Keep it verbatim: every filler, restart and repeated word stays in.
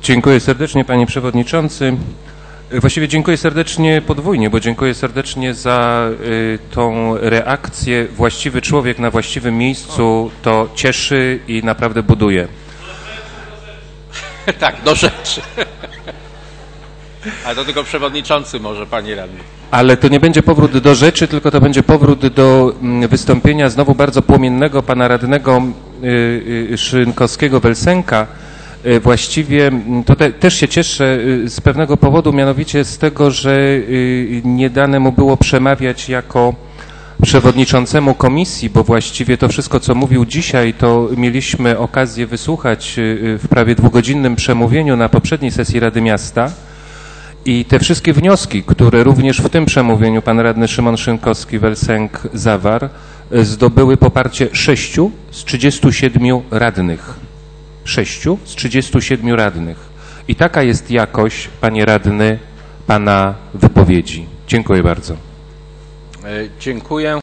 Dziękuję serdecznie, panie przewodniczący. Właściwie dziękuję serdecznie podwójnie, bo dziękuję serdecznie za y, tą reakcję. Właściwy człowiek na właściwym miejscu to cieszy i naprawdę buduje. Tak, do rzeczy. Ale to tylko przewodniczący może, panie radny. Ale to nie będzie powrót do rzeczy, tylko to będzie powrót do wystąpienia znowu bardzo płomiennego pana radnego y, y, Szynkowskiego-Welsenka. Właściwie to te, też się cieszę z pewnego powodu, mianowicie z tego, że nie dane mu było przemawiać jako przewodniczącemu komisji, bo właściwie to wszystko, co mówił dzisiaj, to mieliśmy okazję wysłuchać w prawie dwugodzinnym przemówieniu na poprzedniej sesji Rady Miasta i te wszystkie wnioski, które również w tym przemówieniu pan radny Szymon Szynkowski-Welsenk zawarł, zdobyły poparcie sześciu z trzydziestu siedmiu radnych. Sześciu z trzydziestu siedmiu radnych. I taka jest jakość, panie radny, pana wypowiedzi. Dziękuję bardzo. Dziękuję.